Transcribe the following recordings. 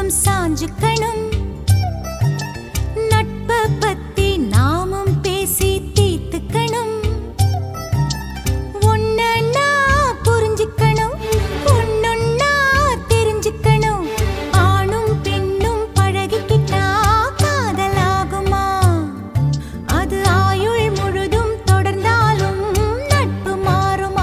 சாஞ்சுக்கணும். நட்ப பத்தி நாமும் பேசி தீர்த்துக்கணும். ஒன்னா புரிஞ்சுக்கணும், ஒன்னொன்னா தெரிஞ்சுக்கணும். ஆணும் பெண்ணும் பழகிக்கிட்டா காதலாகுமா? அது ஆயுள் முழுதும் தொடர்ந்தாலும் நட்பு மாறுமா?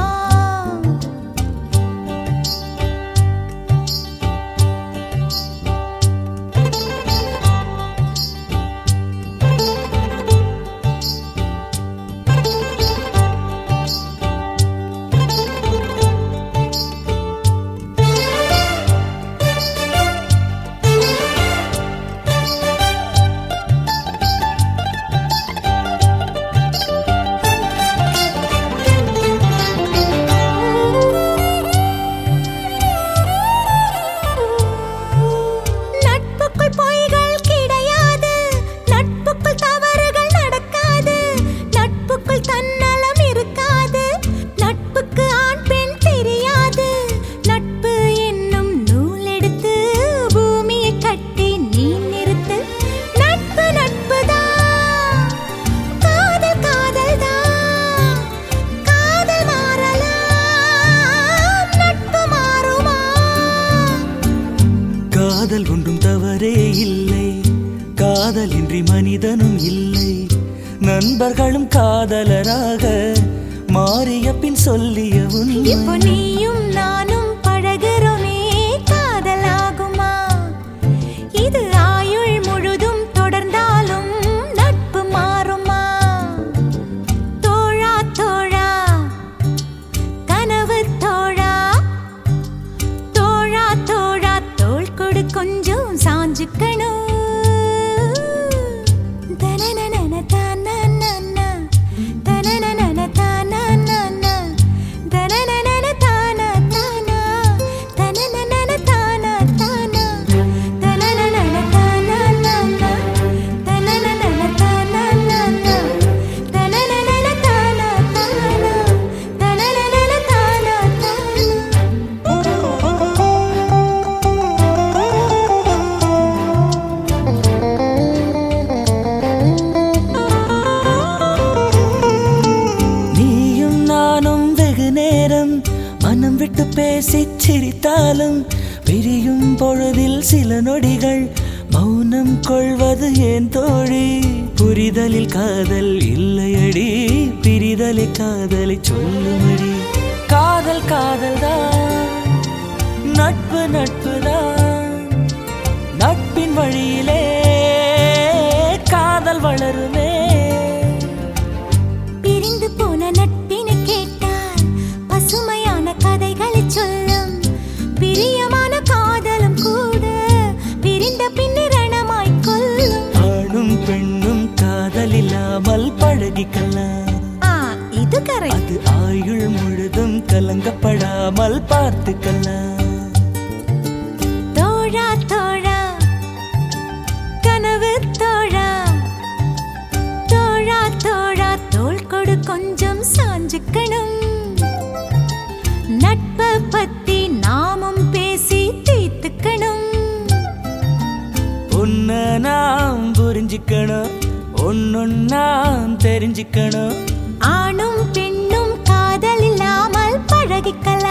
காதல் ஒன்றும் தவறே இல்லை, காதலின்றி மனிதனும் இல்லை. நண்பர்களும் காதலராக மாறிய பின் சொல்லிய உண்மை. இப்போ நீயும் நானும் பழகுறோமே, காதலாகுமா? இது ஆயுள் முழுதும் தொடர்ந்தாலும் நட்பு மாறுமா? தோழா தோழா கனவு தோழா, தோழா தோழா தோள் கொடு கொஞ்சம் சாஞ்சுக்கணும். மனம் விட்டு பேசி சிரித்தாலும் பிரியும் பொழுதில் சில நொடிகள் மௌனம் கொள்வது ஏன் தோழி? புரிதலில் காதல் இல்லையடி, பிரிதலை காதலை சொல்லுமடி. காதல் காதல்தான், நட்பு நட்புதான். நட்பின் வழியிலே காதல் வளருமே. பிரிந்து போன நட்பினை கேட்டால் பசுமையான கதைகளை சொல்லும். பிரியமான காதலும் கூட பிரிந்த பின்னிரணமாய் கொல்லும். ஆணும் பெண்ணும் காதல் இல்லாமல் பழகிக்கலாம். இது கரெக்ட். அது ஆயுள் முழுதும் கலங்கப்படாமல் பார்த்துக்கலாம். தோழா தோழா கனவு தோழா, தோழா தோழா தோள் கொடு கொஞ்சம் சாஞ்சுக்கணும். நட்பை பத்தி நாமும் பேசி தீர்த்துக்கணும். ஒன்ன நாம் புரிஞ்சுக்கணும், ஒன்னொன்னாம் தெரிஞ்சுக்கணும். ஆணும் பெண்ணும் காதல் இல்லாமல் பழகிக்கலாம்.